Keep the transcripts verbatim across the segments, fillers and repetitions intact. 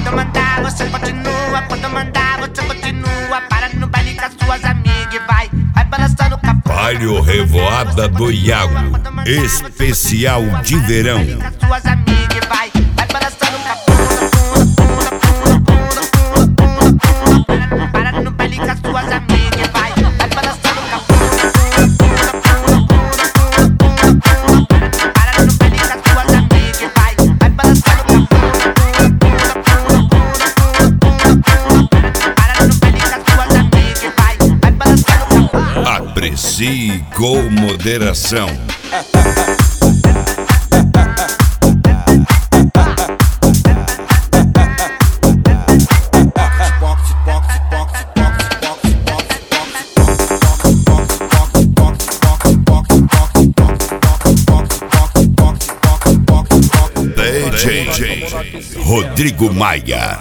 Quando eu mandar, você continua. Quando eu mandar, você continua. Para no baile com as suas amigas e vai, vai balançando o capô. Baile Revoada do Iago, especial de verão. Suas amigas e vai, vai balançando o capô. Para no baile com as suas amigas e vai, vai balançando o capô. Para no baile com as suas amigas e vai, vai balançando o capô. Para no baile com as suas amigas e vai, vai balançando o capô. Aprecie com moderação. D J Rodrigo Maia.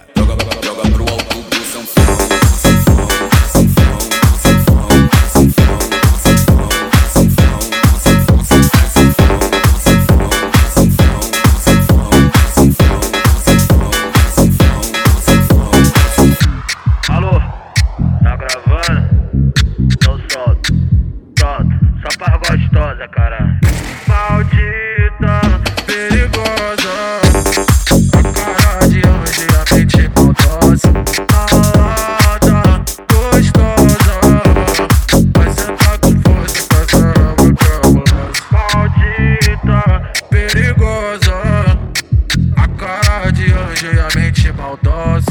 Alô, tá gravando? Então solta, solta, só pra gostosa, cara. Maldita, perigosa, a cara de anjo e a mente maldosa. Malada, gostosa, vai sentar com força com essa cabulosa. Maldita, perigosa, a cara de anjo e a mente maldosa.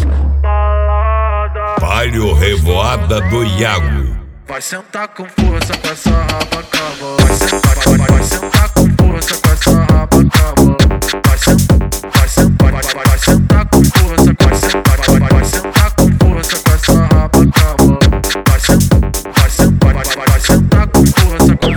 Baile Revoada do Iago. Vai sentar com força com essa raba cava. Vai sentar, vai, vai, vai sentar com força com essa raba cava. Vai sentar, vai sentar, vai, vai, vai sentar com força, vai sentar, vai, vai, vai sentar com força com essa raba cava. Vai sentar, vai sentar, vai, vai, vai sentar com força com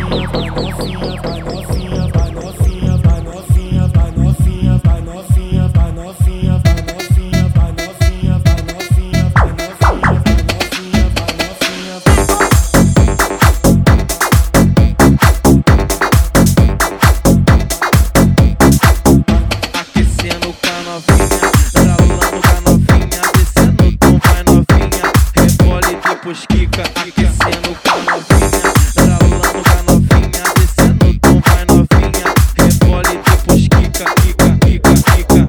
Kika, aquecendo com a novinha, ralando com a novinha, descendo o tom, vai novinha, rebole depois Kika, Kika, Kika, Kika.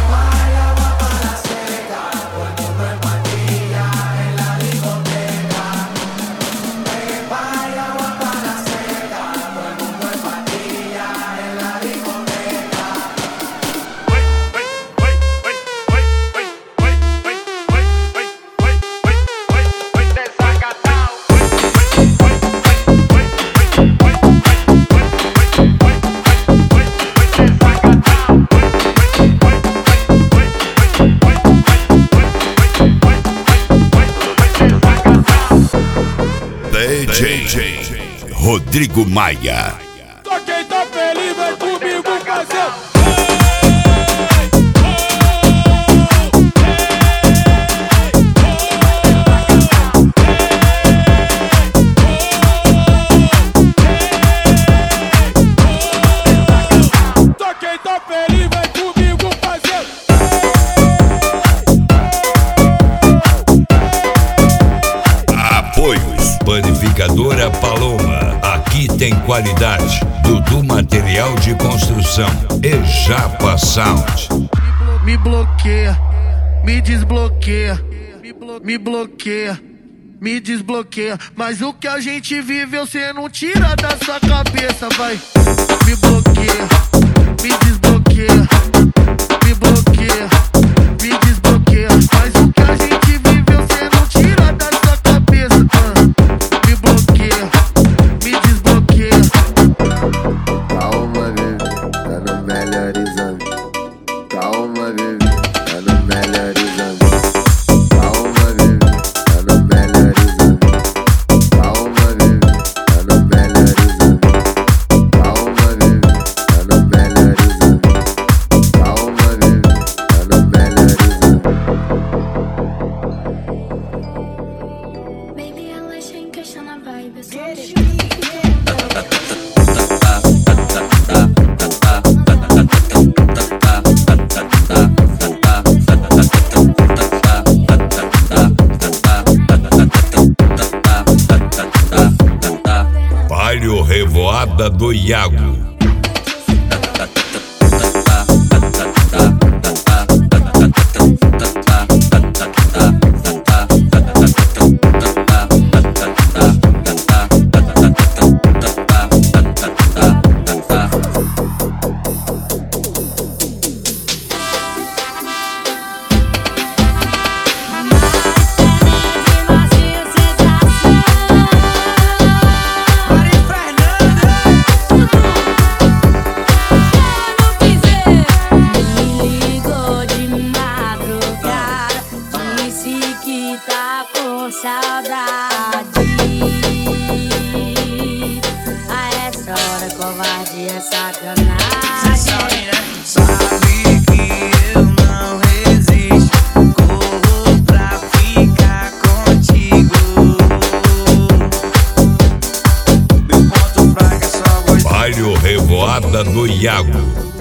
D J Rodrigo Maia. Só quem tá feliz vem comigo fazer. Só quem tá feliz vem comigo fazer. Apoios Panificadora Paloma. Aqui tem qualidade. Dudu Material de Construção e Japa Sound. Me bloqueia, me desbloqueia, me bloqueia, me desbloqueia. Mas o que a gente vive você não tira da sua cabeça, vai. Me bloqueia, me desbloqueia, me bloqueia, me desbloqueia. Mas o que a gente vive você não tira da sua cabeça, uh. Me bloqueia, me desbloqueia. Calma, bebê, tá no melhor exame. Calma, bebê, tá no melhor exame. Calma, bebê, tá no melhor exame. Calma, bebê, tá no melhor exame. Calma, bebê, tá no melhor exame. Calma, bebê, tá no melhor exame. Baby, relaxa, encaixa na vibe, eu sou Tá, tá, tá, tá, tá, tá, tá, tá, tá, tá, tá, tá, tá, tá, tá, tá, Revoada do Iago. Saudade, a essa hora covardia é sacanagem. Sabe que eu não resisto, corro pra ficar contigo. Meu ponto fraco é só gostar. Baile Revoada do Iago.